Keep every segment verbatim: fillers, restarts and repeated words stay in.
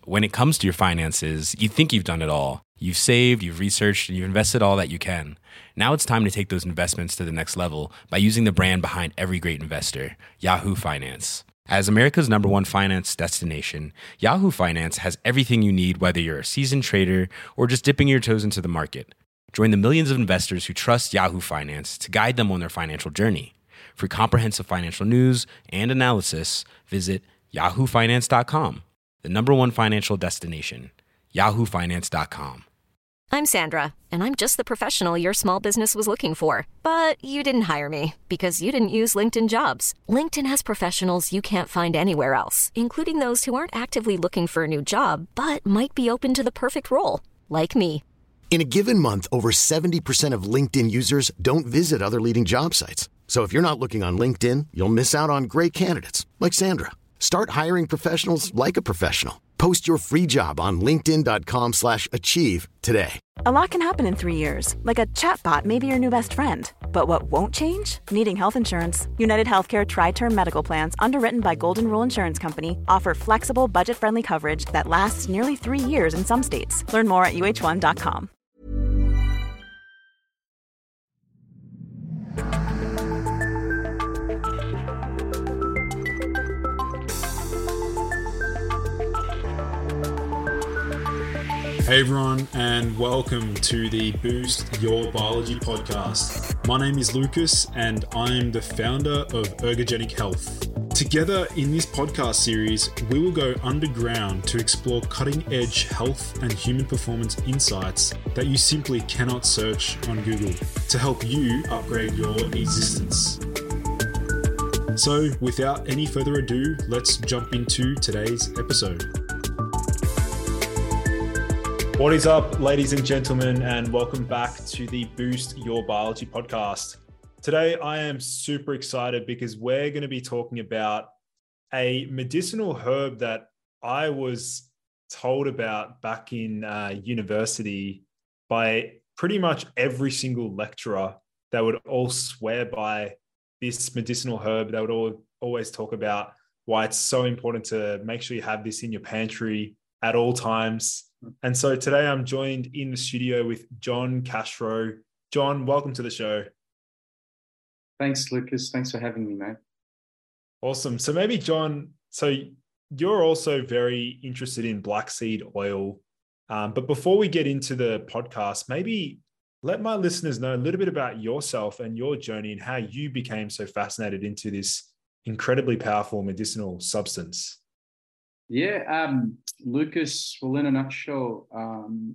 when it comes to your finances, you think you've done it all. You've saved, you've researched, and you've invested all that you can. Now it's time to take those investments to the next level by using the brand behind every great investor, Yahoo Finance. As America's number one finance destination, Yahoo Finance has everything you need, whether you're a seasoned trader or just dipping your toes into the market. Join the millions of investors who trust Yahoo Finance to guide them on their financial journey. For comprehensive financial news and analysis, visit yahoo finance dot com, the number one financial destination, yahoo finance dot com. I'm Sandra, and I'm just the professional your small business was looking for. But you didn't hire me because you didn't use LinkedIn Jobs. LinkedIn has professionals you can't find anywhere else, including those who aren't actively looking for a new job, but might be open to the perfect role, like me. In a given month, over seventy percent of LinkedIn users don't visit other leading job sites. So if you're not looking on LinkedIn, you'll miss out on great candidates like Sandra. Start hiring professionals like a professional. Post your free job on linkedin dot com slash achieve today. A lot can happen in three years, like a chatbot may be your new best friend. But what won't change? Needing health insurance. United Healthcare Tri-Term Medical Plans, underwritten by Golden Rule Insurance Company, offer flexible, budget-friendly coverage that lasts nearly three years in some states. Learn more at U H one dot com. Hey everyone, and welcome to the Boost Your Biology podcast. My name is Lucas, and I'm the founder of Ergogenic Health. Together in this podcast series, we will go underground to explore cutting-edge health and human performance insights that you simply cannot search on Google to help you upgrade your existence. So, without any further ado, let's jump into today's episode. What is up, ladies and gentlemen, and welcome back to the Boost Your Biology podcast. Today, I am super excited because we're going to be talking about a medicinal herb that I was told about back in uh, university by pretty much every single lecturer that would all swear by this medicinal herb. They would all, always talk about why it's so important to make sure you have this in your pantry at all times. And so today I'm joined in the studio with John Castro. John, welcome to the show. Thanks, Lucas. Thanks for having me, mate. Awesome. So maybe, John, so you're also very interested in black seed oil. Um, but before we get into the podcast, maybe let my listeners know a little bit about yourself and your journey and how you became so fascinated into this incredibly powerful medicinal substance. Yeah, um, Lucas, well, in a nutshell, um,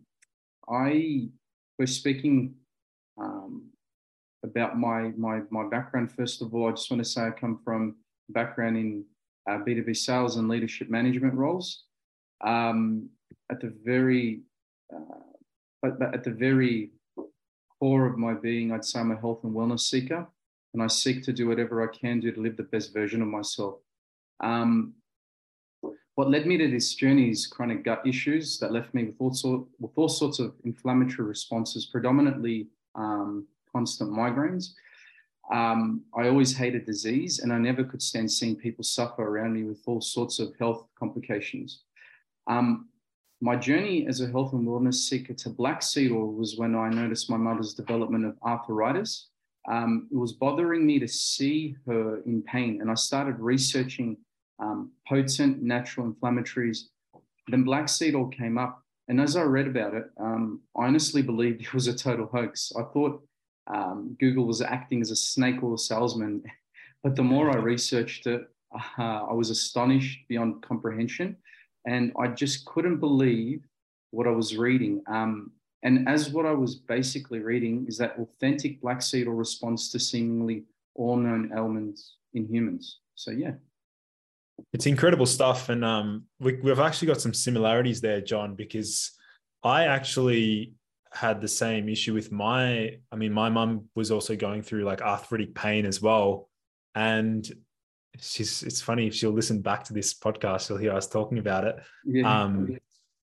I was speaking um, about my, my my background. First of all, I just want to say I come from a background in uh, B two B sales and leadership management roles. Um, at the very, uh, but, but at the very core of my being, I'd say I'm a health and wellness seeker, and I seek to do whatever I can do to live the best version of myself. Um, What led me to this journey is chronic gut issues that left me with all, sort, with all sorts of inflammatory responses, predominantly um, constant migraines. Um, I always hated disease, and I never could stand seeing people suffer around me with all sorts of health complications. Um, my journey as a health and wellness seeker to black seed oil was when I noticed my mother's development of arthritis. Um, it was bothering me to see her in pain, and I started researching Um, potent natural inflammatories. Then black seed oil came up. And as I read about it, um, I honestly believed it was a total hoax. I thought um, Google was acting as a snake oil salesman. But the more I researched it, uh, I was astonished beyond comprehension. And I just couldn't believe what I was reading. Um, and as what I was basically reading is that authentic black seed oil responds to seemingly all known ailments in humans. So, yeah. It's incredible stuff. And um, we, we've actually got some similarities there, John, because I actually had the same issue with my, I mean, my mum was also going through like arthritic pain as well. And she's, it's funny, if she'll listen back to this podcast, she'll hear us talking about it. Yeah. Um,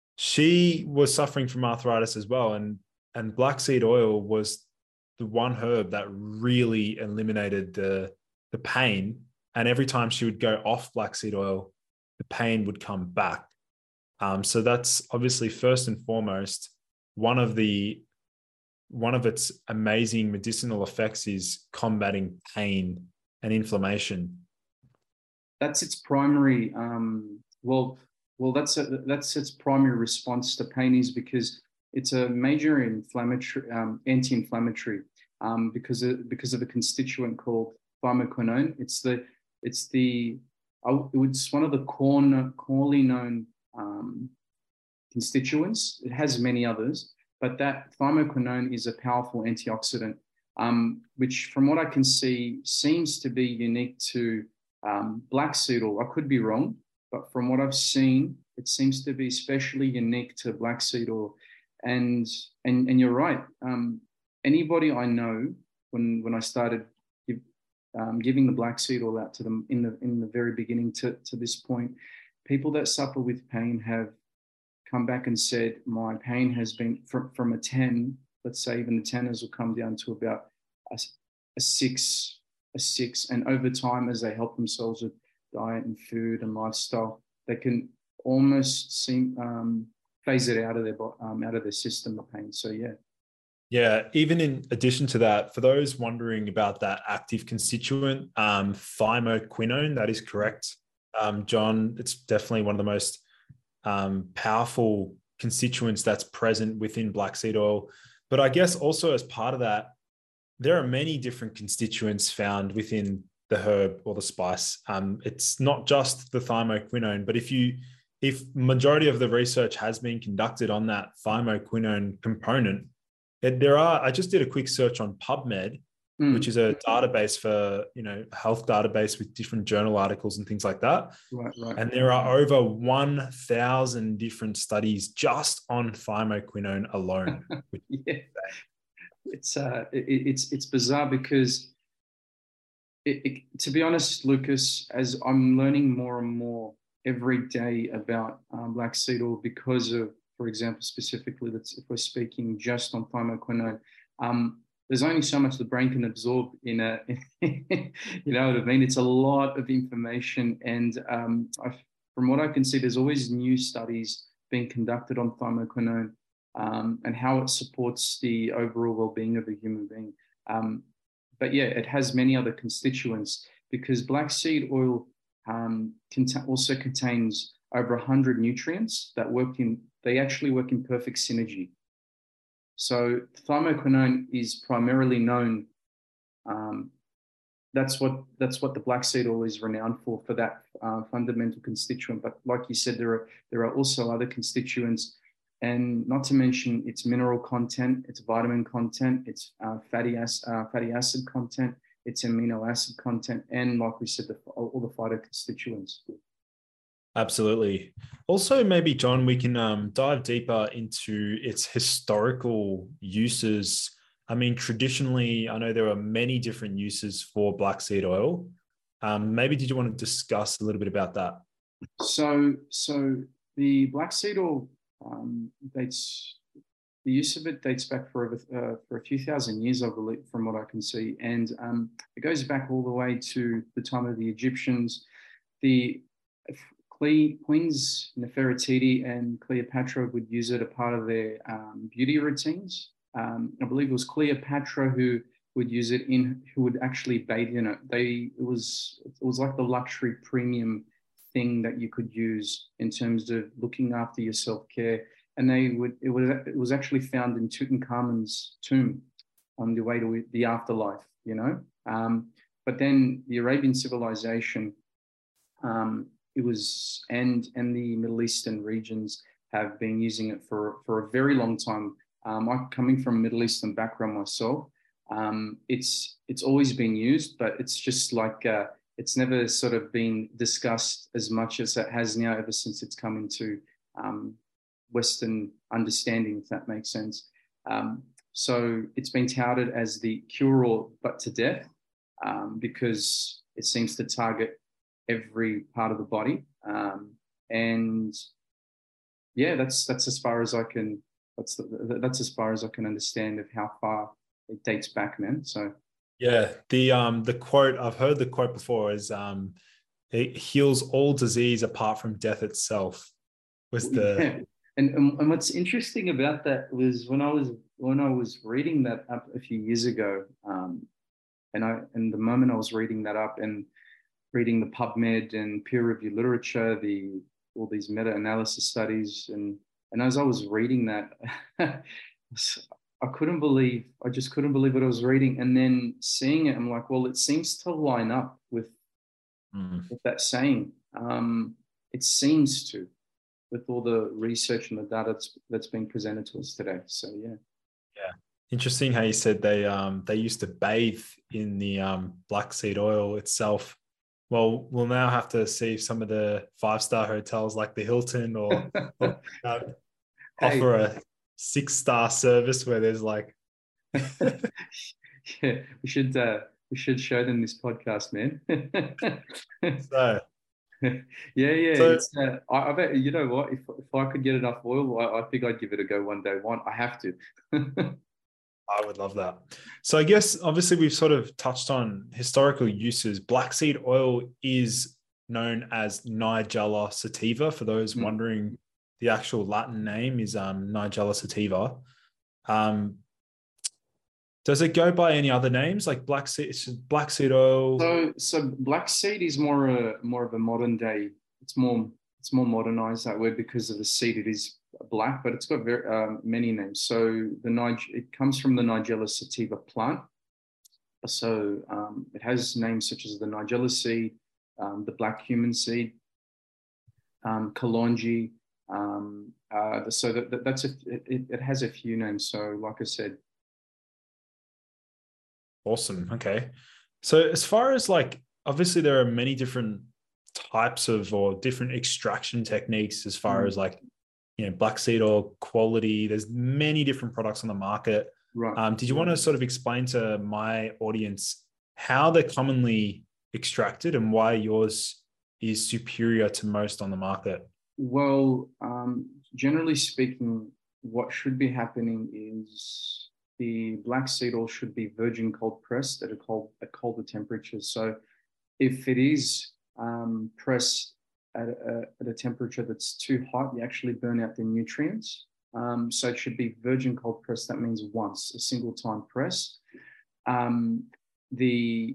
she was suffering from arthritis as well. And, and black seed oil was the one herb that really eliminated the, the pain. And every time she would go off black seed oil, the pain would come back. Um, so that's obviously first and foremost, one of the one of its amazing medicinal effects is combating pain and inflammation. That's its primary. Um, well, well, that's a, that's its primary response to pain, is because it's a major inflammatory, um, anti-inflammatory, um, because of, because of a constituent called thymoquinone. It's the it's the it's one of the core, corely known um, constituents. It has many others, but that thymoquinone is a powerful antioxidant, um, which, from what I can see, seems to be unique to um, black seed oil. I could be wrong, but from what I've seen, it seems to be especially unique to black seed oil. And and and you're right. Um, anybody I know, when when I started give, um, giving the black seed oil out to them in the in the very beginning to to this point, people that suffer with pain have come back and said, my pain has been from, from a ten, let's say even the teners will come down to about a, a six, a six. And over time, as they help themselves with diet and food and lifestyle, they can almost seem um, phase it out of their um, out of their system, the pain. So yeah. Yeah, even in addition to that, for those wondering about that active constituent, um, thymoquinone, that is correct, um, John. It's definitely one of the most um, powerful constituents that's present within black seed oil. But I guess also as part of that, there are many different constituents found within the herb or the spice. Um, it's not just the thymoquinone, but if you if majority of the research has been conducted on that thymoquinone component, it, there are, I just did a quick search on PubMed, mm. which is a database for, you know, health database with different journal articles and things like that. Right, right. And there are over one thousand different studies just on thymoquinone alone. Yeah. It's, uh, it, it's, it's bizarre because it, it, to be honest, Lucas, as I'm learning more and more every day about um, black seed oil, because of, for example, specifically, let's, if we're speaking just on thymoquinone, um, there's only so much the brain can absorb in a, you know what I mean? It's a lot of information. And um, I, from what I can see, there's always new studies being conducted on thymoquinone um, and how it supports the overall well-being of the human being. Um, but yeah, it has many other constituents, because black seed oil um, cont- also contains over one hundred nutrients that work in, they actually work in perfect synergy. So thymoquinone is primarily known, um, that's what that's what the black seed oil is renowned for, for that uh, fundamental constituent. But like you said, there are there are also other constituents, and not to mention its mineral content, its vitamin content, its uh, fatty, ac- uh, fatty acid content, its amino acid content, and like we said, the, all the phytoconstituents. Absolutely. Also, maybe, John, we can um, dive deeper into its historical uses. I mean, traditionally, I know there are many different uses for black seed oil. Um, maybe did you want to discuss a little bit about that? So, so the black seed oil um, dates, the use of it dates back for uh, for a few thousand years, I believe, from what I can see, and um, it goes back all the way to the time of the Egyptians. The Queens Nefertiti and Cleopatra would use it a part of their um, beauty routines. Um, I believe it was Cleopatra who would use it in, who would actually bathe in it. They, it was, it was like the luxury premium thing that you could use in terms of looking after your self-care. And they would, it was, it was actually found in Tutankhamun's tomb on the way to the afterlife, you know? Um, but then the Arabian civilization, um, it was, and and the Middle Eastern regions have been using it for, for a very long time. Um, I'm coming from a Middle Eastern background myself. Um, it's it's always been used, but it's just like, uh, it's never sort of been discussed as much as it has now ever since it's come into um, Western understanding, if that makes sense. Um, so it's been touted as the cure-all but to death, um, because it seems to target every part of the body, um, and yeah, that's that's as far as I can. That's the, that's as far as I can understand of how far it dates back, man. So yeah, the um the quote, I've heard the quote before, is um it heals all disease apart from death itself. was the Yeah. And, and and what's interesting about that was when I was when I was reading that up a few years ago, um, and I and the moment I was reading that up and reading the PubMed and peer-reviewed literature, the all these meta-analysis studies, and and as I was reading that, I couldn't believe I just couldn't believe what I was reading, and then seeing it, I'm like, well, it seems to line up with mm. with that saying. Um, it seems to, with all the research and the data that's, that's been presented to us today. So yeah. Yeah. Interesting how you said they um they used to bathe in the um black seed oil itself. Well, we'll now have to see if some of the five-star hotels like the Hilton or, or uh, Hey. offer a six-star service where there's like yeah, we should uh we should show them this podcast, man. so yeah, yeah. So, it's, uh, I, I bet you know what. If if I could get enough oil, I, I think I'd give it a go one day. One, I have to. I would love that. So I guess obviously we've sort of touched on historical uses. Black seed oil is known as Nigella sativa. For those mm. wondering, the actual Latin name is um, Nigella sativa. Um, does it go by any other names like black seed, black seed oil? So, so black seed is more a more of a modern day. It's more it's more modernized, that word, because of the seed. It is black, but it's got very um, many names. So the Nig it comes from the Nigella sativa plant. So um, it has names such as the Nigella seed, um, the black cumin seed, um, kalonji. Um, uh, so that, that, that's a, it, it has a few names. So like I said. Awesome. Okay. So as far as like, obviously there are many different types of or different extraction techniques as far mm. as like, you know, black seed oil quality. There's many different products on the market. Right. Um, did you want to sort of explain to my audience how they're commonly extracted and why yours is superior to most on the market? Well, um, generally speaking, what should be happening is the black seed oil should be virgin cold pressed at a cold at colder temperatures. So if it is um, pressed at a, at a temperature that's too hot, you actually burn out the nutrients. Um, so it should be virgin cold press. That means once, a single time press. Um, the,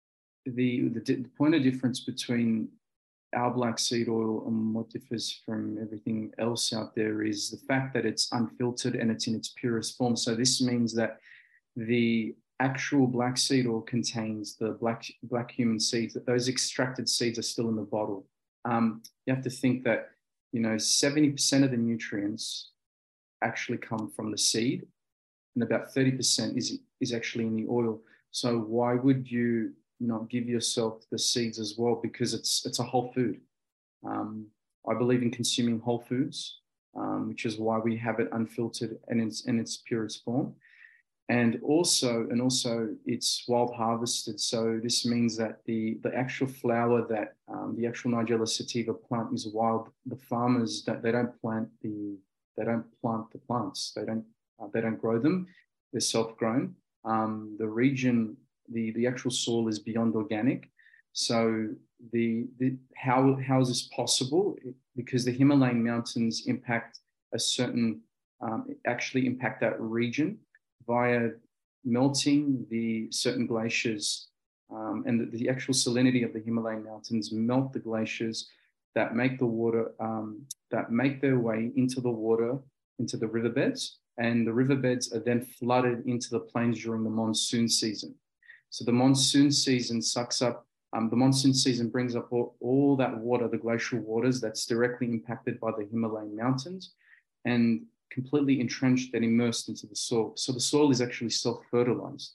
the, the, the point of difference between our black seed oil and what differs from everything else out there is the fact that it's unfiltered and it's in its purest form. So this means that the actual black seed oil contains the black, black cumin seeds, that those extracted seeds are still in the bottle. Um, you have to think that, you know, seventy percent of the nutrients actually come from the seed and about thirty percent is, is actually in the oil. So why would you not give yourself the seeds as well? Because it's it's a whole food. Um, I believe in consuming whole foods, um, which is why we have it unfiltered and in, in its purest form. And also, and also it's wild harvested. So this means that the, the actual flower that um, the actual Nigella sativa plant is wild. The farmers, that they don't plant the they don't plant the plants. They don't uh, they don't grow them. They're self-grown. Um, the region, the the actual soil is beyond organic. So the, the how how is this possible? Because the Himalayan mountains impact a certain um, actually impact that region via melting the certain glaciers, um, and the, the actual salinity of the Himalayan mountains melt the glaciers that make the water, um, that make their way into the water, into the riverbeds, and the riverbeds are then flooded into the plains during the monsoon season. So the monsoon season sucks up, um, the monsoon season brings up all, all that water, the glacial waters that's directly impacted by the Himalayan mountains, and completely entrenched and immersed into the soil. So the soil is actually self-fertilized.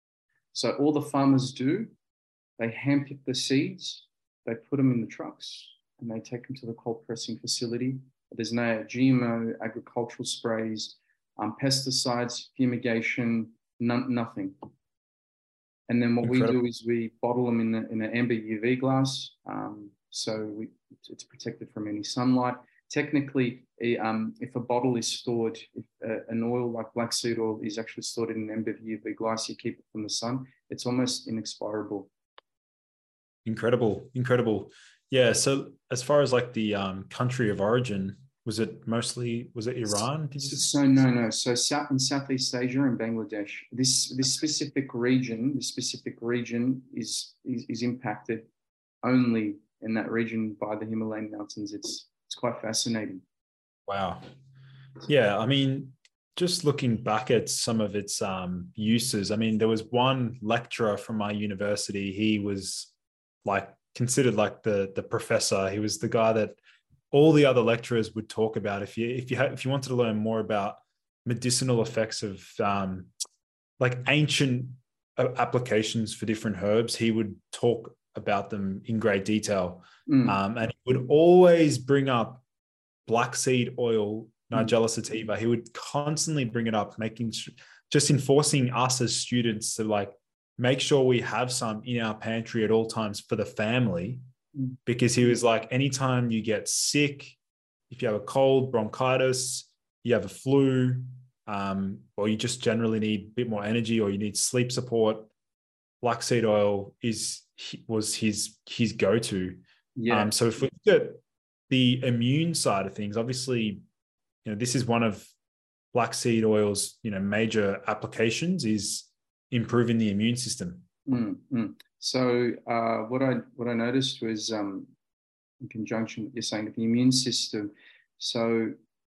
So all the farmers do, they handpick the seeds, they put them in the trucks, and they take them to the cold pressing facility. There's no G M O, agricultural sprays, um, pesticides, fumigation, none, nothing. And then what Incredible. we do is we bottle them in, the, in an amber U V glass. Um, so we, it's protected from any sunlight. Technically, a, um, if a bottle is stored, if uh, an oil like black seed oil is actually stored in an amber U V glass, you keep it from the sun, it's almost inexpirable. Incredible, incredible. Yeah, so as far as like the um, country of origin, Was it mostly, was it Iran? Did you So, just... so no, no. So South in Southeast Asia and Bangladesh, this this specific region, this specific region is, is is impacted only in that region by the Himalayan mountains. It's it's quite fascinating. Wow. Yeah, I mean, just looking back at some of its um, uses, I mean, there was one lecturer from my university. He was like considered like the the professor. He was the guy that all the other lecturers would talk about. If you if you had, if you wanted to learn more about medicinal effects of um, like ancient applications for different herbs, he would talk about them in great detail. Mm. Um, and he would always bring up black seed oil, Nigella sativa. He would constantly bring it up, making just enforcing us as students to like make sure we have some in our pantry at all times for the family, mm. because he was like, anytime you get sick, if you have a cold, bronchitis, you have a flu, um, or you just generally need a bit more energy, or you need sleep support, black seed oil is was his his go-to. Yeah. Um, so if we look at the immune side of things, obviously, you know, this is one of black seed oil's, you know, major applications is improving the immune system. Mm-hmm. So uh, what I what I noticed was um, in conjunction with you're saying with the immune system. So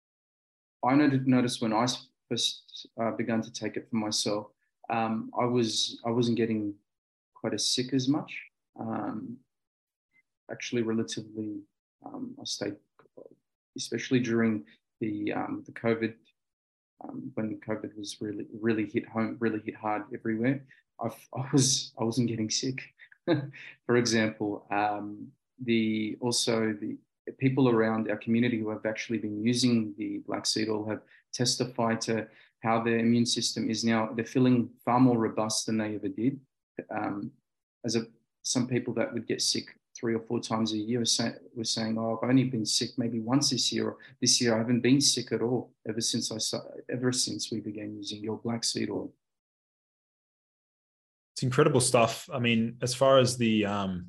I noticed when I first uh, began to take it for myself, um, I was I wasn't getting quite as sick as much. Um, actually, relatively, um, I stayed, especially during the um, the COVID, um, when COVID was really really hit home, really hit hard everywhere. I've, I was I wasn't getting sick. For example, um, the also the people around our community who have actually been using the black seed oil have testified to how their immune system is now, they're feeling far more robust than they ever did. Um, as a, some people that would get sick three or four times a year were, say, were saying, oh, I've only been sick maybe once this year, or this year I haven't been sick at all ever since I ever since we began using your black seed oil. It's incredible stuff. I mean, as far as the um,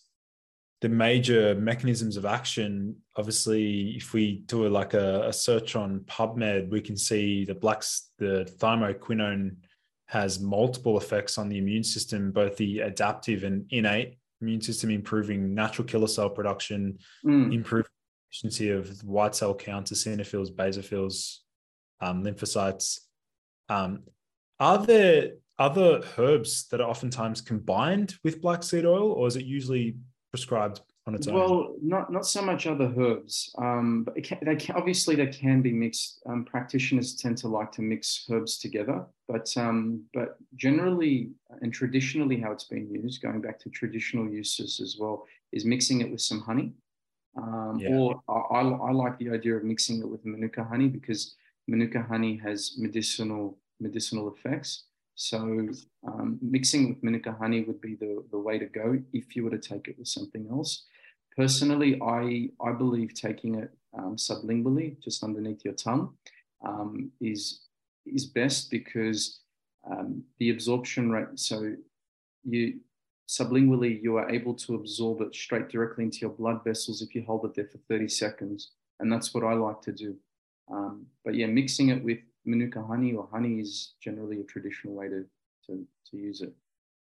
the major mechanisms of action, obviously, if we do a, like a, a search on PubMed, we can see the blacks, the thymoquinone has multiple effects on the immune system, both the adaptive and innate immune system, improving natural killer cell production, mm. improving efficiency of white cell counts, eosinophils, basophils, um, lymphocytes. Um, are there other herbs that are oftentimes combined with black seed oil, or is it usually prescribed on its own? Well, not not so much other herbs, um, but it can, they can, obviously they can be mixed. Um, practitioners tend to like to mix herbs together, but um, but generally and traditionally, how it's been used, going back to traditional uses as well, is mixing it with some honey. Um, yeah. Or I, I like the idea of mixing it with Manuka honey, because Manuka honey has medicinal medicinal effects. So um, mixing with Manuka honey would be the, the way to go if you were to take it with something else. Personally, I, I believe taking it um, sublingually, just underneath your tongue, um, is, is best, because um, the absorption rate, so you sublingually, you are able to absorb it straight directly into your blood vessels if you hold it there for thirty seconds. And that's what I like to do. Um, but yeah, mixing it with Manuka honey or honey is generally a traditional way to, to, to use it.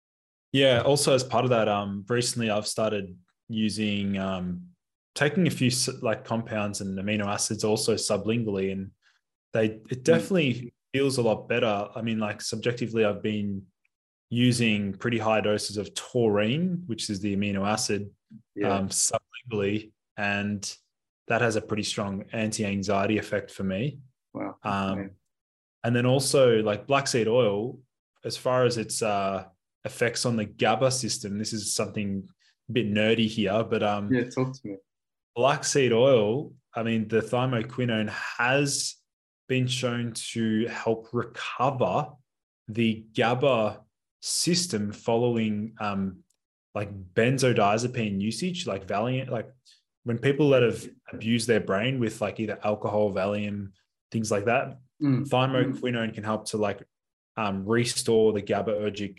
Yeah. Also, as part of that, um, recently I've started using, um, taking a few like compounds and amino acids also sublingually, and they, it definitely mm. feels a lot better. I mean, like subjectively, I've been using pretty high doses of taurine, which is the amino acid, yeah. um, sublingually, and that has a pretty strong anti-anxiety effect for me. Wow. Um, okay. And then also like black seed oil, as far as its uh, effects on the GABA system, this is something a bit nerdy here, but um, yeah, talk to me. Black seed oil, I mean, the thymoquinone has been shown to help recover the GABA system following um, like benzodiazepine usage, like Valium, like when people that have abused their brain with like either alcohol, Valium, things like that. Mm. Thymoquinone can help to like um, restore the GABAergic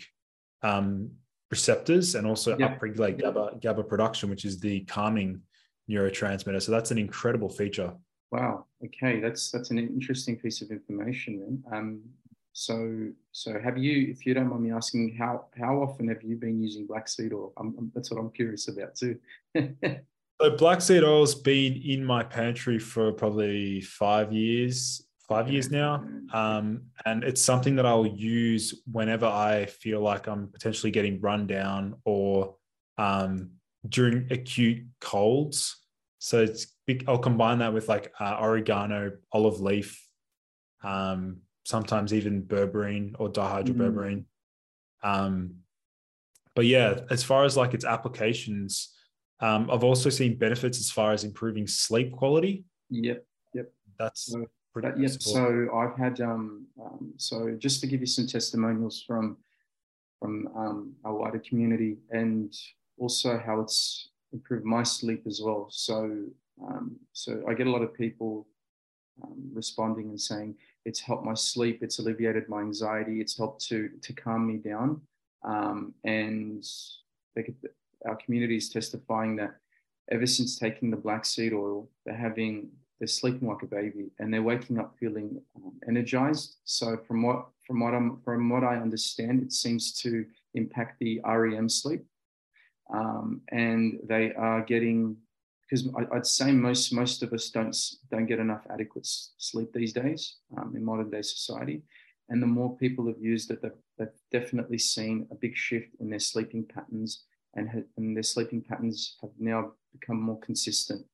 um, receptors and also yep. upregulate GABA, GABA production, which is the calming neurotransmitter. So that's an incredible feature. Wow. Okay, that's that's an interesting piece of information then. Um, so so have you, if you don't mind me asking, how how often have you been using black seed oil? I'm, I'm, that's what I'm curious about too. So black seed oil's been in my pantry for probably five years, five years now. Um, and it's something that I'll use whenever I feel like I'm potentially getting run down or um, during acute colds. So it's big, I'll combine that with like uh, oregano, olive leaf, um, sometimes even berberine or dihydroberberine. Mm. Um, but yeah, as far as like its applications, um, I've also seen benefits as far as improving sleep quality. Yep, yep. That's so, pretty that, yep. So I've had um, um, so just to give you some testimonials from from um, our wider community, and also how it's improved my sleep as well. So um, so I get a lot of people um, responding and saying it's helped my sleep, it's alleviated my anxiety, it's helped to to calm me down, um, and they could, our community is testifying that ever since taking the black seed oil, they're having, they're sleeping like a baby, and they're waking up feeling um, energized. So from what from what I'm from what I understand, it seems to impact the R E M sleep, um, and they are getting, because I'd say most most of us don't don't get enough adequate sleep these days um, in modern day society, and the more people have used it, they've, they've definitely seen a big shift in their sleeping patterns. And, ha- and their sleeping patterns have now become more consistent.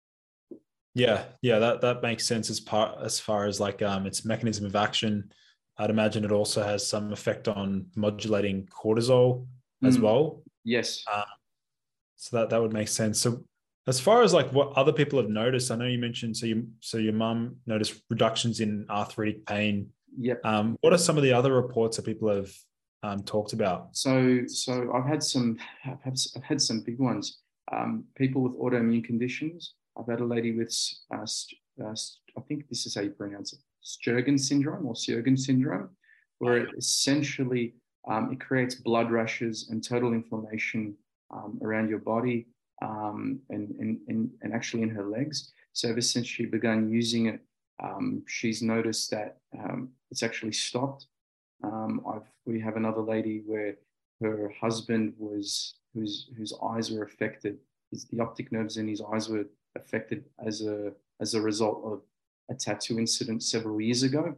Yeah, yeah, that, that makes sense as part as far as like um, its mechanism of action. I'd imagine it also has some effect on modulating cortisol as mm. well. Yes. Uh, so that, that would make sense. So as far as like what other people have noticed, I know you mentioned, so you so your mum noticed reductions in arthritic pain. Yep. Um, what are some of the other reports that people have Um, talked about? So, so I've had some, I've had, I've had some big ones. Um, people with autoimmune conditions. I've had a lady with, uh, uh, I think this is how you pronounce it, Sjögren syndrome or Sjögren syndrome, where it essentially um, it creates blood rushes and total inflammation um, around your body um, and, and, and, and actually in her legs. So ever since she began using it, um, she's noticed that um, it's actually stopped. Um, I've, we have another lady where her husband was, whose whose eyes were affected. His, the optic nerves in his eyes were affected as a as a result of a tattoo incident several years ago,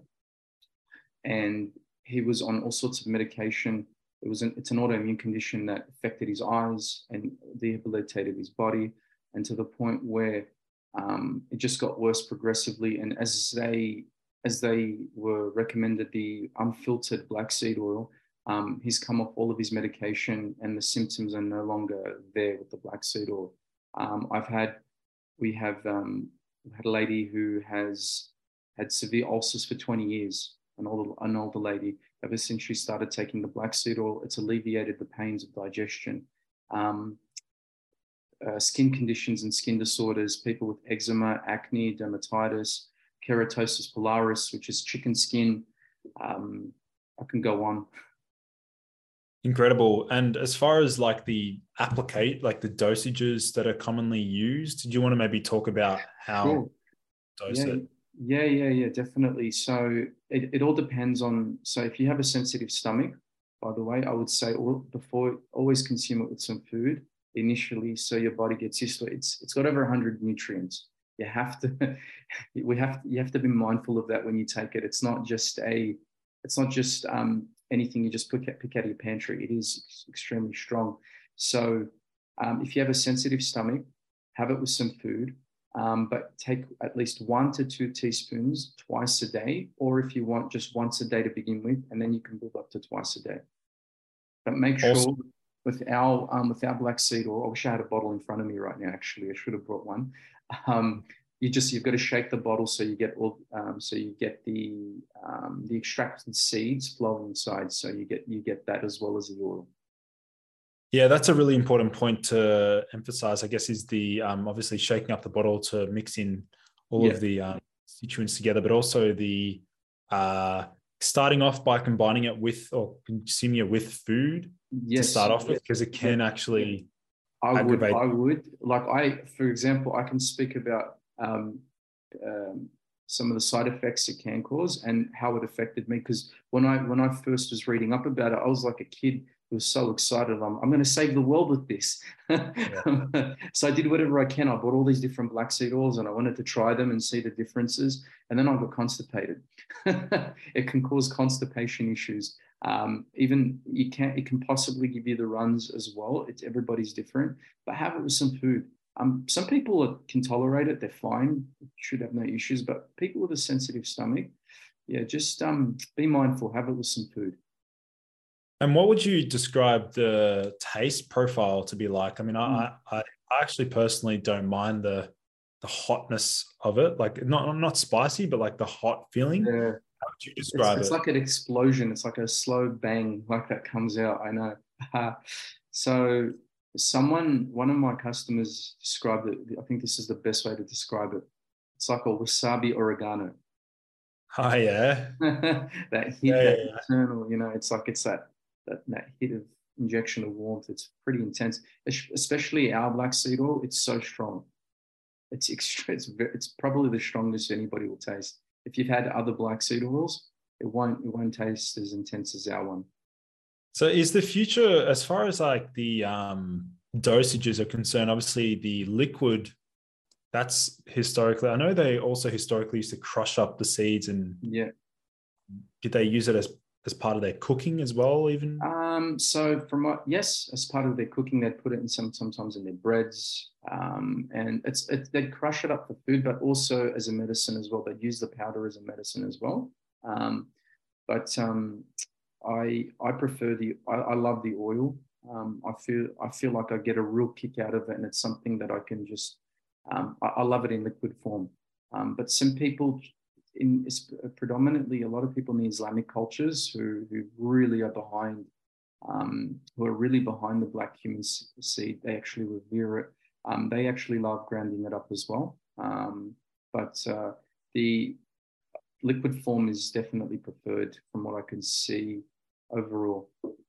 and he was on all sorts of medication. It was an, it's an autoimmune condition that affected his eyes and debilitated his body, and to the point where um, it just got worse progressively. And as they as they were recommended the unfiltered black seed oil, um, he's come off all of his medication and the symptoms are no longer there with the black seed oil. Um, I've had, we have um, had a lady who has had severe ulcers for twenty years, an older, an older lady. Ever since she started taking the black seed oil, it's alleviated the pains of digestion. Um, uh, skin conditions and skin disorders, people with eczema, acne, dermatitis, keratosis pilaris, which is chicken skin. Um, I can go on. Incredible. And as far as like the applicate, like the dosages that are commonly used, do you want to maybe talk about how Sure. dose yeah, it? Yeah, yeah, yeah, definitely. So it, it all depends on, so if you have a sensitive stomach, by the way, I would say all, before, always consume it with some food initially so your body gets used to it. It's, it's got over one hundred nutrients. You have to, we have, you have to be mindful of that when you take it. It's not just a, it's not just um, anything you just pick, pick out of your pantry. It is extremely strong. So um, if you have a sensitive stomach, have it with some food, um, but take at least one to two teaspoons twice a day, or if you want, just once a day to begin with, and then you can build up to twice a day. But make sure Awesome. with our um, with our black seed oil, I wish I had a bottle in front of me right now. Actually, I should have brought one. Um, you just you've got to shake the bottle so you get all um, so you get the um, the extracted seeds flowing inside. So you get you get that as well as the oil. Yeah, that's a really important point to emphasize, I guess, is the um, obviously shaking up the bottle to mix in all Yeah. of the um, constituents together, but also the uh, starting off by combining it with or consuming it with food Yes. to start off with, because it can Yeah. actually I would, aggravate. I would, like I, for example, I can speak about um, um, some of the side effects it can cause and how it affected me. Because when I when I first was reading up about it, I was like a kid who was so excited. I'm, I'm going to save the world with this. Yeah. So I did whatever I can. I bought all these different black seed oils and I wanted to try them and see the differences. And then I got constipated. It can cause constipation issues. Um, even you can it can possibly give you the runs as well. It's everybody's different, but have it with some food. Um, some people can tolerate it; they're fine, should have no issues. But people with a sensitive stomach, yeah, just um, be mindful. Have it with some food. And what would you describe the taste profile to be like? I mean, I, I, I actually personally don't mind the the hotness of it, like not not spicy, but like the hot feeling. Yeah. How would you describe it's, it? It's like an explosion. It's like a slow bang, like that comes out. I know. So someone, one of my customers described it. I think this is the best way to describe it. It's like a wasabi oregano. Oh yeah. that hit, yeah, that yeah. internal, you know, it's like it's that, that that hit of injection of warmth. It's pretty intense, especially our black seed oil. It's so strong. It's extra. It's it's probably the strongest anybody will taste. If you've had other black seed oils, it won't it won't taste as intense as our one. So is the future, as far as like the um, dosages are concerned, obviously the liquid, that's historically, I know they also historically used to crush up the seeds, and yeah. Did they use it as, as part of their cooking as well even? Um, so from what, yes, as part of their cooking, they'd put it in some, sometimes in their breads, um, and it's, it, they'd crush it up for food, but also as a medicine as well. They'd use the powder as a medicine as well. Um, but um, I I prefer the I, I love the oil. Um, I feel I feel like I get a real kick out of it, and it's something that I can just um, I, I love it in liquid form. Um, but some people, in predominantly a lot of people in the Islamic cultures who who really are behind um, who are really behind the black human seed, they actually revere it. Um, they actually love grounding it up as well. Um, but uh, the liquid form is definitely preferred from what I can see overall.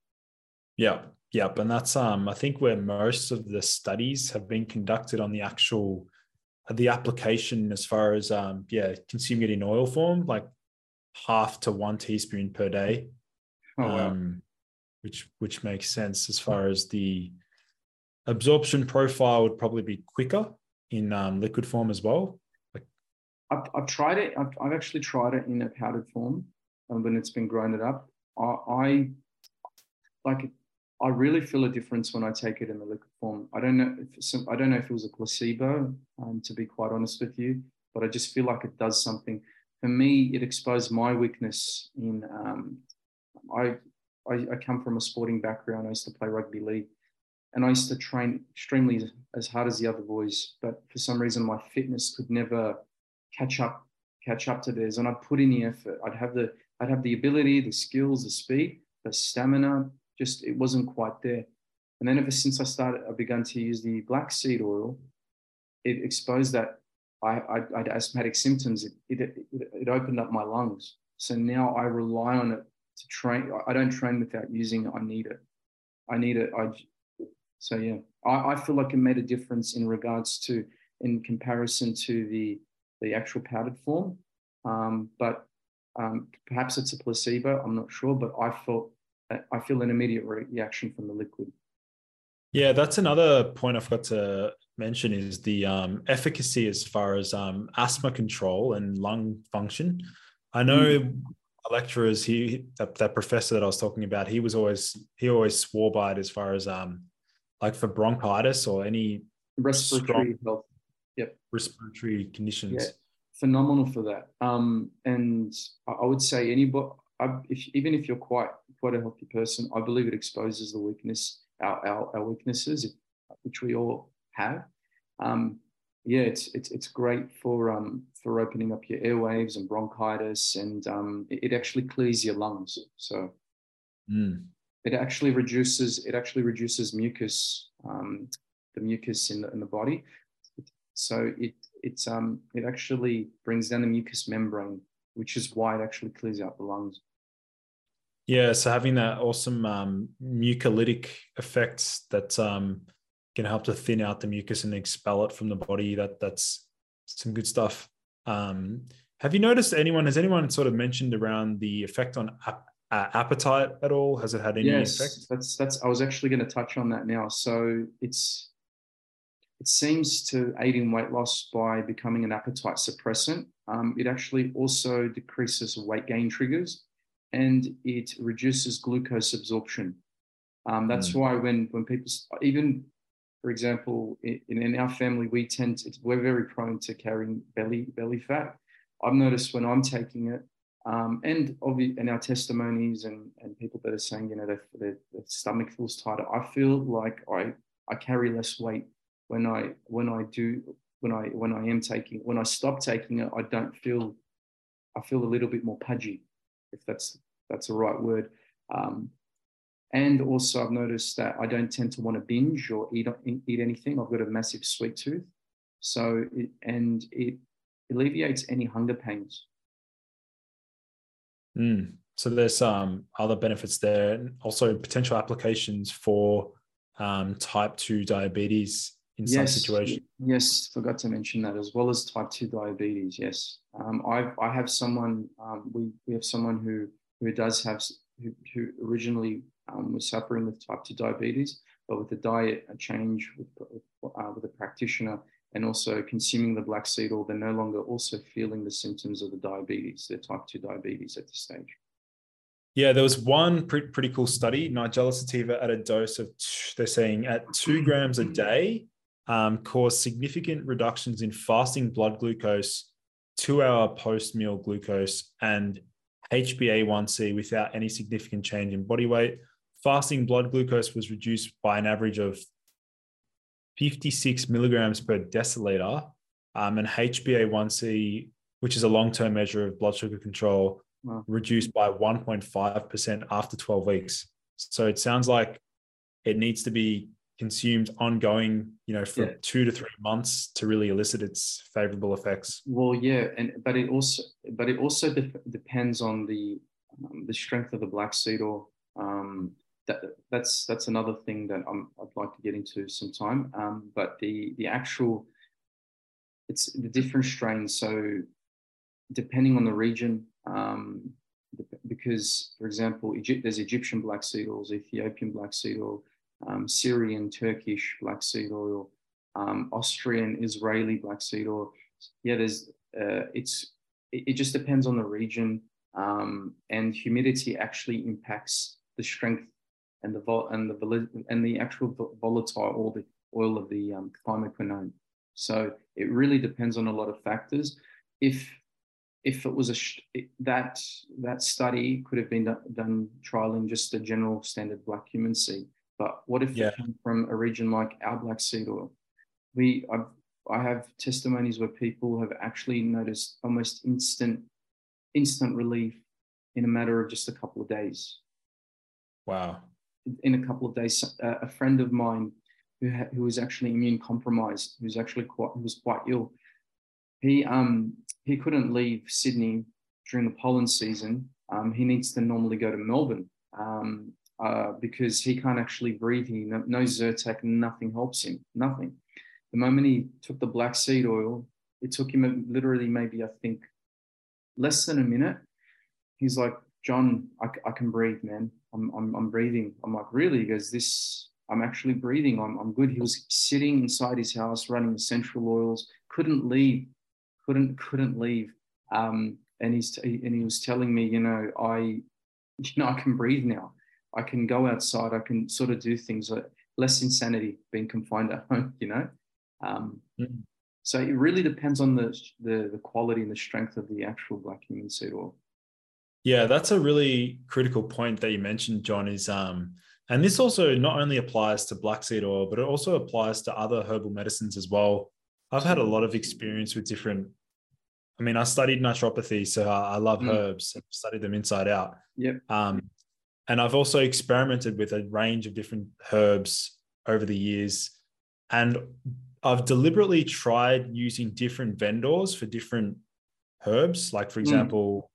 Yeah, yeah, and that's um, I think where most of the studies have been conducted on the actual, the application as far as um, yeah, consuming it in oil form, like half to one teaspoon per day, oh, wow. um, which which makes sense as far as the absorption profile would probably be quicker in um, liquid form as well. Like, I've, I've tried it. I've, I've actually tried it in a powdered form um, when it's been grounded up. I, I like. I really feel a difference when I take it in the liquid form. I don't know if some, I don't know if it was a placebo, um, to be quite honest with you, but I just feel like it does something. For me, it exposed my weakness in. Um, I, I I come from a sporting background. I used to play rugby league, and I used to train extremely as hard as the other boys. But for some reason, my fitness could never catch up catch up to theirs. And I'd put in the effort. I'd have the I'd have the ability, the skills, the speed, the stamina. Just it wasn't quite there. And then ever since I started, I began to use the black seed oil. It exposed that I, I, I had asthmatic symptoms. It, it, it, it opened up my lungs. So now I rely on it to train. I don't train without using it. I need it. I need it. I, so yeah, I, I feel like it made a difference in regards to, in comparison to the, the actual powdered form. Um, but um, perhaps it's a placebo. I'm not sure, but I felt I feel an immediate reaction from the liquid. Yeah, that's another point I forgot to mention is the um, efficacy as far as um, asthma control and lung function. I know mm. lecturers, he that, that professor that I was talking about, he was always he always swore by it as far as um, like for bronchitis or any respiratory health, yep, respiratory conditions. Yeah, phenomenal for that. Um, and I would say anybody. I, if, even if you're quite quite a healthy person, I believe it exposes the weakness, our our, our weaknesses, which we all have. Um, yeah, it's it's it's great for um for opening up your airwaves and bronchitis, and um, it, it actually clears your lungs. So mm. it actually reduces it actually reduces mucus, um, the mucus in the in the body. So it it's um it actually brings down the mucous membrane, which is why it actually clears out the lungs. Yeah, so having that awesome um, mucolytic effects that um, can help to thin out the mucus and expel it from the body, that that's some good stuff. Um, have you noticed anyone, has anyone sort of mentioned around the effect on ap- uh, appetite at all? Has it had any Yes, effect? that's that's. I was actually going to touch on that now. So it's it seems to aid in weight loss by becoming an appetite suppressant. Um, it actually also decreases weight gain triggers, and it reduces glucose absorption. Um, that's Mm. why when when people, even for example, in, in our family, we tend to, we're very prone to carrying belly belly fat. I've noticed when I'm taking it, um, and obviously, in our testimonies and, and people that are saying, you know, their, their, their stomach feels tighter. I feel like I I carry less weight when I when I do when I when I am taking when I stop taking it. I don't feel I feel a little bit more pudgy, if that's that's the right word. Um, and also, I've noticed that I don't tend to want to binge or eat eat anything. I've got a massive sweet tooth, so it, and it alleviates any hunger pains. Mm. So there's some other benefits there, and also potential applications for um, type two diabetes in some Yes, situations. yes, forgot to mention that, as well as type two diabetes. Yes, um, I I have someone um, we we have someone who who does have who, who originally um, was suffering with type two diabetes, but with the diet a change with uh, with a practitioner and also consuming the black seed oil, they're no longer also feeling the symptoms of the diabetes, the type two diabetes at this stage. Yeah, there was one pretty, pretty cool study, Nigella sativa at a dose of, they're saying at two grams a day, um, caused significant reductions in fasting blood glucose, two-hour post-meal glucose, and H b A one C without any significant change in body weight. Fasting blood glucose was reduced by an average of fifty-six milligrams per deciliter, um, and H b A one C, which is a long-term measure of blood sugar control, wow, reduced by one point five percent after twelve weeks. So it sounds like it needs to be consumed ongoing, you know, for yeah. two to three months to really elicit its favorable effects. Well, yeah, and but it also but it also de- depends on the um, the strength of the black seed oil. Um, that that's that's another thing that I'm, I'd like to get into some time. Um, but the the actual it's the different strains. So depending on the region, um, because for example, Egypt, there's Egyptian black seed oils, Ethiopian black seed oil, um, Syrian, Turkish black seed oil, um, Austrian, Israeli black seed oil. Yeah, there's uh, it's it, it just depends on the region, um, and humidity actually impacts the strength and the vol and the and the actual volatile or the oil of the um, thymoquinone. So it really depends on a lot of factors. If if it was a that that study could have been done, done trialing just a general standard black cumin seed, but what if yeah. it came from a region like our black seed oil? We I've, I have testimonies where people have actually noticed almost instant instant relief in a matter of just a couple of days. Wow! In a couple of days, uh, a friend of mine who ha- who was actually immune compromised, who's actually quite who was quite ill. He um he couldn't leave Sydney during the pollen season. Um, he needs to normally go to Melbourne um, uh, because he can't actually breathe. He no, no Zyrtec, nothing helps him, nothing. The moment he took the black seed oil, it took him literally maybe I think less than a minute. He's like, John, I, I can breathe, man. I'm I'm I'm breathing. I'm like, really? He goes, this. I'm actually breathing. I'm I'm good. He was sitting inside his house running essential oils. Couldn't leave. Couldn't couldn't leave, um, and he's t- and he was telling me, you know, I, you know, I can breathe now. I can go outside. I can sort of do things. Like less insanity being confined at home, you know. Um, mm-hmm. So it really depends on the, the the quality and the strength of the actual black cumin seed oil. Yeah, that's a really critical point that you mentioned, John. Is um, and this also not only applies to black seed oil, but it also applies to other herbal medicines as well. I've had a lot of experience with different, I mean, I studied naturopathy, so I, I love mm. herbs and studied them inside out. Yep. Um, and I've also experimented with a range of different herbs over the years. And I've deliberately tried using different vendors for different herbs. Like, for example,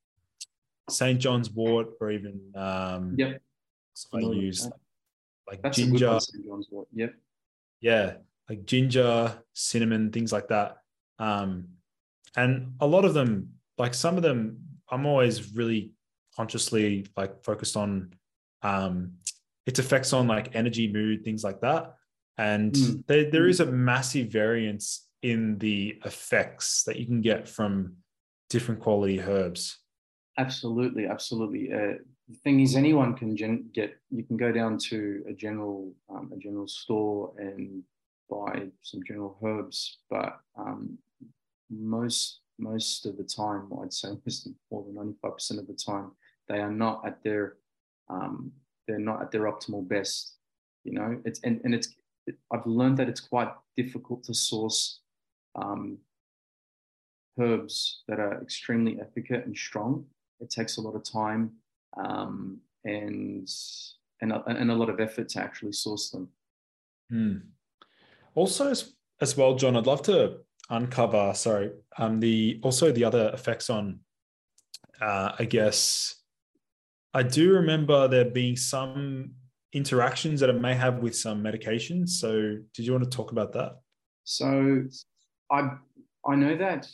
mm. Saint John's wort, or even um, yep. I use like That's ginger. A good one, Saint John's wort. Yep. Yeah. Like ginger, cinnamon, things like that. Um, and a lot of them, like some of them, I'm always really consciously like focused on um, its effects on like energy, mood, things like that. And Mm. there, there is a massive variance in the effects that you can get from different quality herbs. Absolutely, absolutely. Uh, the thing is, anyone can gen- get. You can go down to a general um, a general store and buy some general herbs, but um, most most of the time, I'd say more than ninety five percent of the time, they are not at their um, they're not at their optimal best. You know, it's and and it's. I've learned that it's quite difficult to source um, herbs that are extremely efficacious and strong. It takes a lot of time um, and, and and a lot of effort to actually source them. Hmm. Also, as, as well, John, I'd love to uncover. Sorry, um, the also the other effects on. Uh, I guess I do remember there being some interactions that it may have with some medications. So, did you want to talk about that? So, I I know that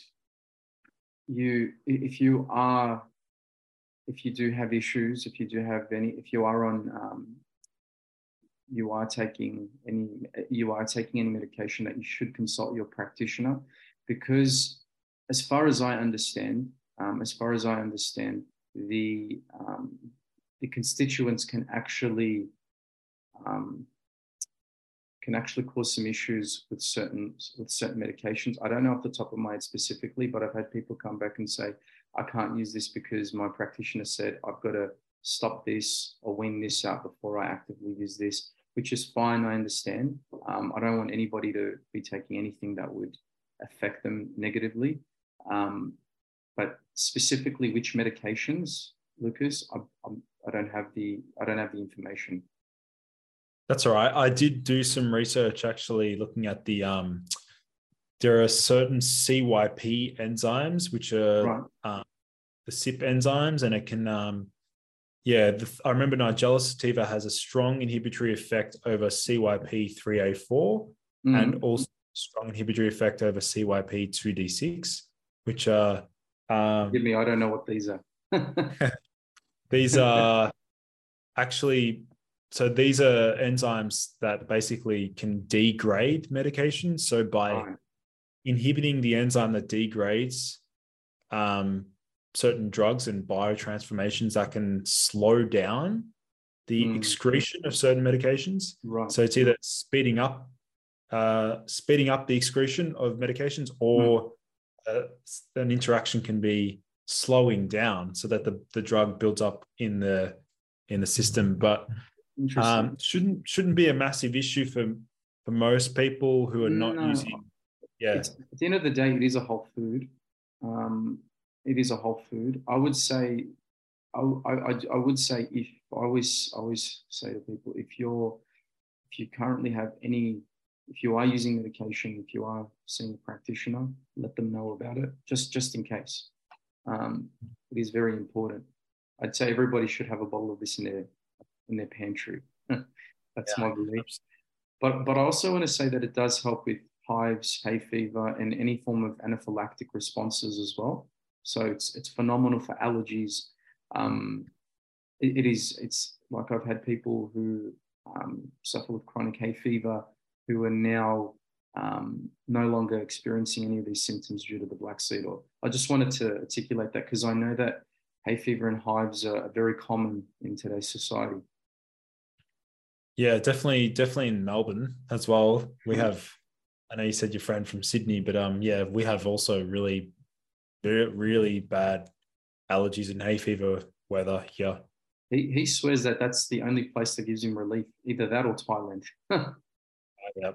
you if you are if you do have issues, if you do have any, if you are on, um, you are taking any, you are taking any medication, that you should consult your practitioner, because as far as I understand, um, as far as I understand, the um, the constituents can actually um, can actually cause some issues with certain with certain medications. I don't know off the top of my head specifically, but I've had people come back and say, I can't use this because my practitioner said I've got to stop this or wean this out before I actively use this, which is fine. I understand. Um, I don't want anybody to be taking anything that would affect them negatively. Um, but specifically, which medications, Lucas, I, I, I don't have the I don't have the information. That's all right. I did do some research actually looking at the um, there are certain C Y P enzymes, which are Right. um, the C Y P enzymes, and it can, um, yeah, the, I remember Nigella sativa has a strong inhibitory effect over C Y P three A four Mm. and also strong inhibitory effect over C Y P two D six, which are. Um, Give me, I don't know what these are. these are actually. So these are enzymes that basically can degrade medication. So by Right. inhibiting the enzyme that degrades um, certain drugs and biotransformations, that can slow down the Mm. excretion of certain medications. Right. So it's either speeding up, uh, speeding up the excretion of medications, or mm. uh, an interaction can be slowing down so that the, the drug builds up in the in the system. But Um, shouldn't shouldn't be a massive issue for for most people who are not No. using. Yeah, It's, at the end of the day, it is a whole food. Um, it is a whole food. I would say, I, I, I would say if I always I always say to people, if you're if you currently have any, if you are using medication, if you are seeing a practitioner, let them know about it, just just in case. Um, it is very important. I'd say everybody should have a bottle of this in their in their pantry. That's yeah, my belief. But but I also want to say that it does help with hives, hay fever, and any form of anaphylactic responses as well. So it's it's phenomenal for allergies. Um, it, it is it's like I've had people who um, suffer with chronic hay fever who are now um, no longer experiencing any of these symptoms due to the black seed oil. I just wanted to articulate that because I know that hay fever and hives are very common in today's society. Yeah, definitely, definitely in Melbourne as well. We have, I know you said your friend from Sydney, but um, yeah, we have also really, very, really bad allergies and hay fever weather here. He he swears that that's the only place that gives him relief, either that or Thailand. Yeah.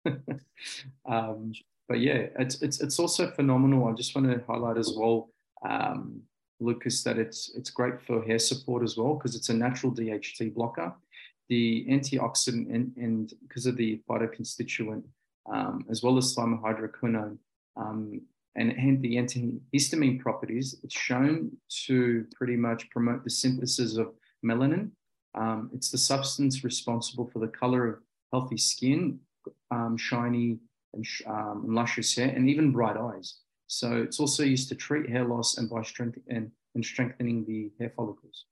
um, but yeah, it's it's it's also phenomenal. I just want to highlight as well, um, Lucas, that it's it's great for hair support as well because it's a natural D H T blocker. The antioxidant and, and because of the phytoconstituent, um, as well as thymohydroquinone, um, and, and the antihistamine properties, it's shown to pretty much promote the synthesis of melanin. Um, it's the substance responsible for the color of healthy skin, um, shiny and um, luscious hair, and even bright eyes. So it's also used to treat hair loss and by strength and, and strengthening the hair follicles.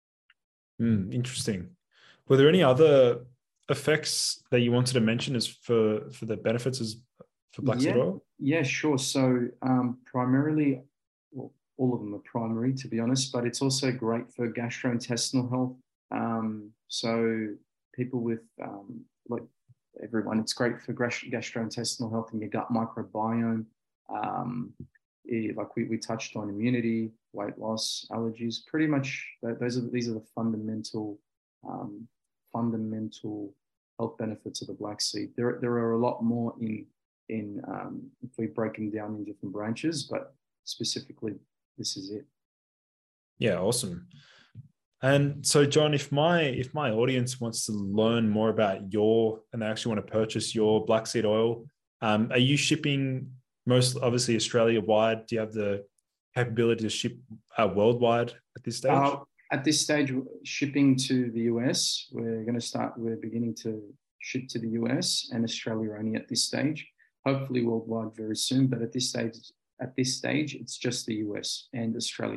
Mm, interesting. Were there any other effects that you wanted to mention as for, for the benefits as for black seed yeah, oil? Yeah, sure. So um, primarily, well, all of them are primary, to be honest, but it's also great for gastrointestinal health. Um, so people with, um, like everyone, it's great for gastrointestinal health and your gut microbiome. Um, it, like we, we touched on immunity, weight loss, allergies, pretty much those are these are the fundamental um, fundamental health benefits of the black seed. There, there are a lot more in in um, if we break them down in different branches, but specifically, this is it. Yeah, awesome. And so, John, if my if my audience wants to learn more about your and they actually want to purchase your black seed oil, um, are you shipping most obviously Australia wide? Do you have the capability to ship uh, worldwide at this stage? Uh, at this stage, shipping to the U S. We're going to start. We're beginning to ship to the U S and Australia only at this stage. Hopefully worldwide very soon, but at this stage, at this stage, it's just the U S and Australia.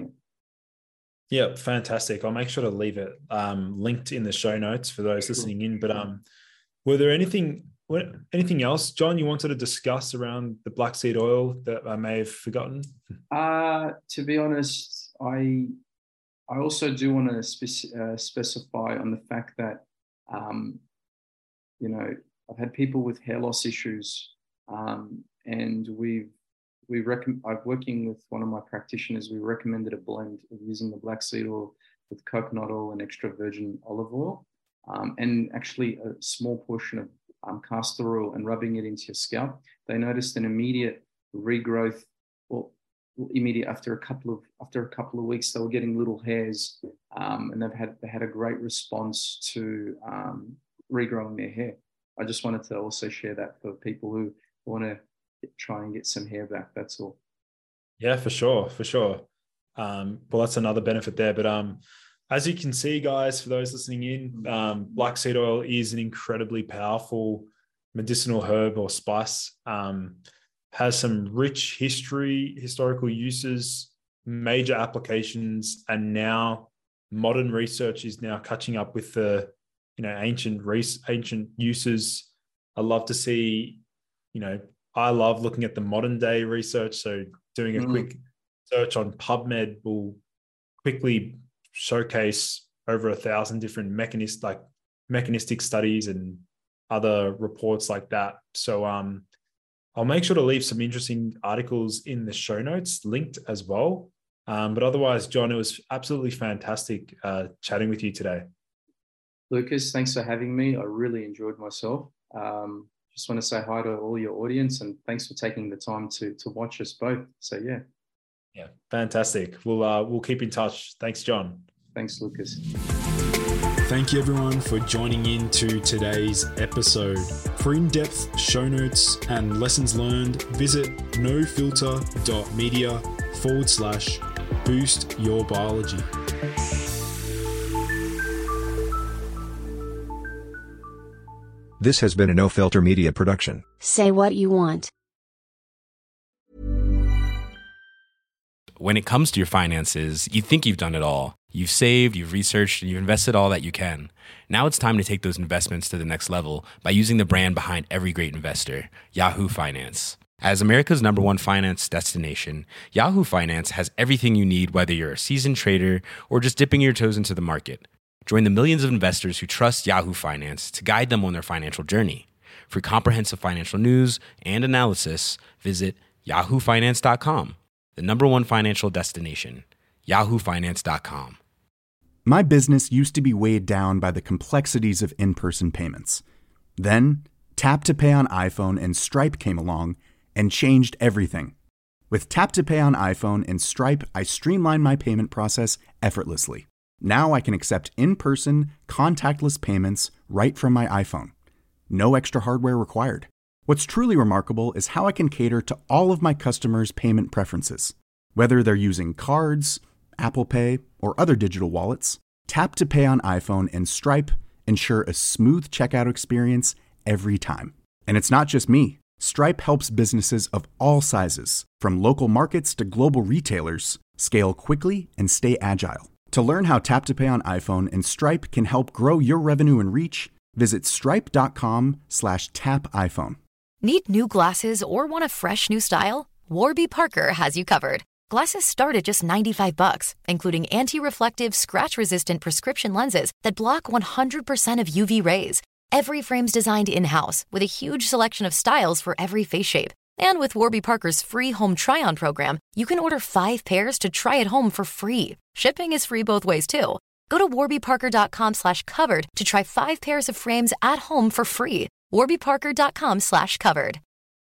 Yeah, fantastic. I'll make sure to leave it um, linked in the show notes for those listening in. But um, were there anything, anything else, John, you wanted to discuss around the black seed oil that I may have forgotten? Uh, to be honest, I I also do want to spec- uh, specify on the fact that, um, you know, I've had people with hair loss issues. Um, and we've, we recommend, I'm working with one of my practitioners, we recommended a blend of using the black seed oil with coconut oil and extra virgin olive oil, um, and actually a small portion of um, castor oil and rubbing it into your scalp. They noticed an immediate regrowth, or immediate after a couple of, after a couple of weeks, they were getting little hairs, um, and they've had, they had a great response to um, regrowing their hair. I just wanted to also share that for people who want to try and get some hair back. That's all. Yeah, for sure. For sure. Um, well, that's another benefit there. But um, as you can see, guys, for those listening in, um, black seed oil is an incredibly powerful medicinal herb or spice. Um, has some rich history, historical uses, major applications, and now modern research is now catching up with the, you know, ancient ancient uses. I love to see, you know, I love looking at the modern day research. So doing a mm. quick search on PubMed will quickly showcase over a thousand different mechanist, like mechanistic studies and other reports like that. So um, I'll make sure to leave some interesting articles in the show notes linked as well. Um, but otherwise, John, it was absolutely fantastic uh, chatting with you today. Lucas, thanks for having me. I really enjoyed myself. Um, just want to say hi to all your audience and thanks for taking the time to to watch us both. So yeah. Yeah, fantastic. We'll uh, we'll keep in touch. Thanks, John. Thanks, Lucas. Thank you everyone for joining in to today's episode. For in-depth show notes and lessons learned, visit nofilter.media forward slash boost your biology. This has been a No Filter Media production. Say what you want. When it comes to your finances, you think you've done it all. You've saved, you've researched, and you've invested all that you can. Now it's time to take those investments to the next level by using the brand behind every great investor, Yahoo Finance. As America's number one finance destination, Yahoo Finance has everything you need, whether you're a seasoned trader or just dipping your toes into the market. Join the millions of investors who trust Yahoo Finance to guide them on their financial journey. For comprehensive financial news and analysis, visit yahoo finance dot com, the number one financial destination, yahoo finance dot com. My business used to be weighed down by the complexities of in-person payments. Then, Tap to Pay on iPhone and Stripe came along and changed everything. With Tap to Pay on iPhone and Stripe, I streamlined my payment process effortlessly. Now I can accept in-person, contactless payments right from my iPhone. No extra hardware required. What's truly remarkable is how I can cater to all of my customers' payment preferences. Whether they're using cards, Apple Pay, or other digital wallets, Tap to Pay on iPhone and Stripe ensure a smooth checkout experience every time. And it's not just me. Stripe helps businesses of all sizes, from local markets to global retailers, scale quickly and stay agile. To learn how Tap to Pay on iPhone and Stripe can help grow your revenue and reach, visit stripe.com slash tap iPhone. Need new glasses or want a fresh new style? Warby Parker has you covered. Glasses start at just ninety-five bucks, including anti-reflective, scratch-resistant prescription lenses that block one hundred percent of U V rays. Every frame's designed in-house with a huge selection of styles for every face shape. And with Warby Parker's free home try-on program, you can order five pairs to try at home for free. Shipping is free both ways, too. Go to warbyparker.com slash covered to try five pairs of frames at home for free. warbyparker.com slash covered.